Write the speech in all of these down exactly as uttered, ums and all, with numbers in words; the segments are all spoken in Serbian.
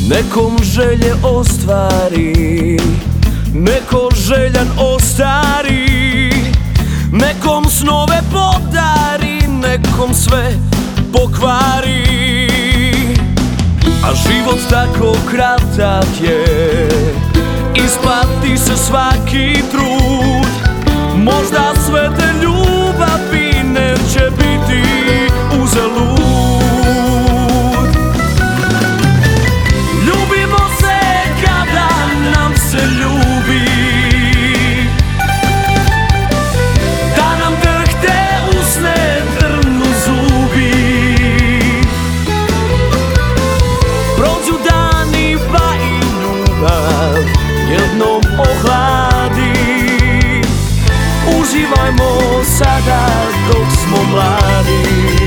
Nekom želje ostvari, neko željan ostari, nekom snove podari, nekom sve pokvari. A život tako kratak je, isplati se svaki trud. Možda sve te ljubavi neće biti uzalud. Ljubimo se kada nam se ljubi, da nam drhte usne, trnu zubi. Prođu dani pa i ljubav jednom ohladi. Uživajmo sada dok smo mladi,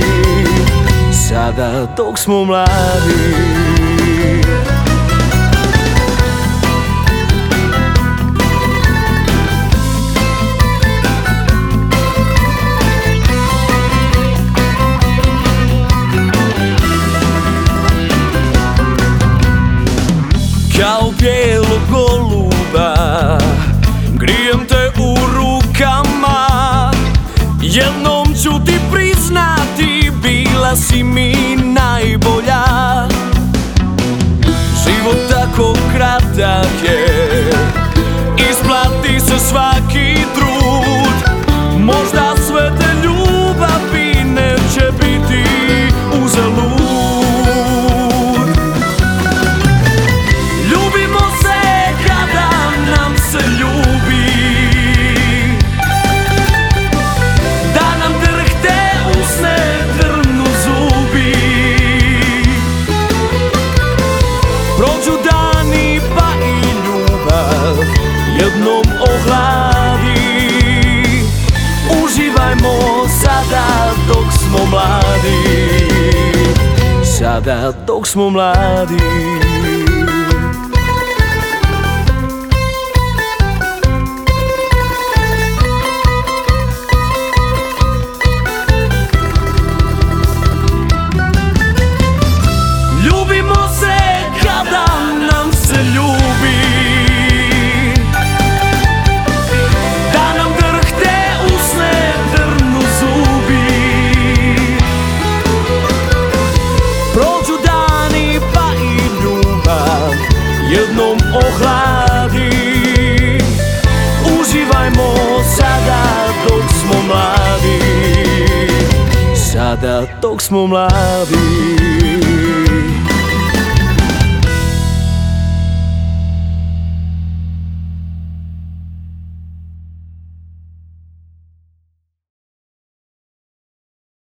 sada dok smo mladi. Kao bijelog goluba grijem te u rukama. Jednom ću ti priznati, bila si mi najbolja. Život tako kratak je, isplati se svaki trud. Možda sve te ljubavi neće biti uzalud. Ljubimo se kada nam se ljubi, da nam drhte usne, trnu zubi. Prođu dani pa i ljubav jednom ohladi. Uživajmo sada dok smo mladi, sada dok smo mladi. Ljubimo se kada nam se ljubi, da nam drhte usne, trnu zubi. Prođu dani pa i ljubav jednom ohladi. Uživajmo sada dok smo mladi, sada dok smo mladi.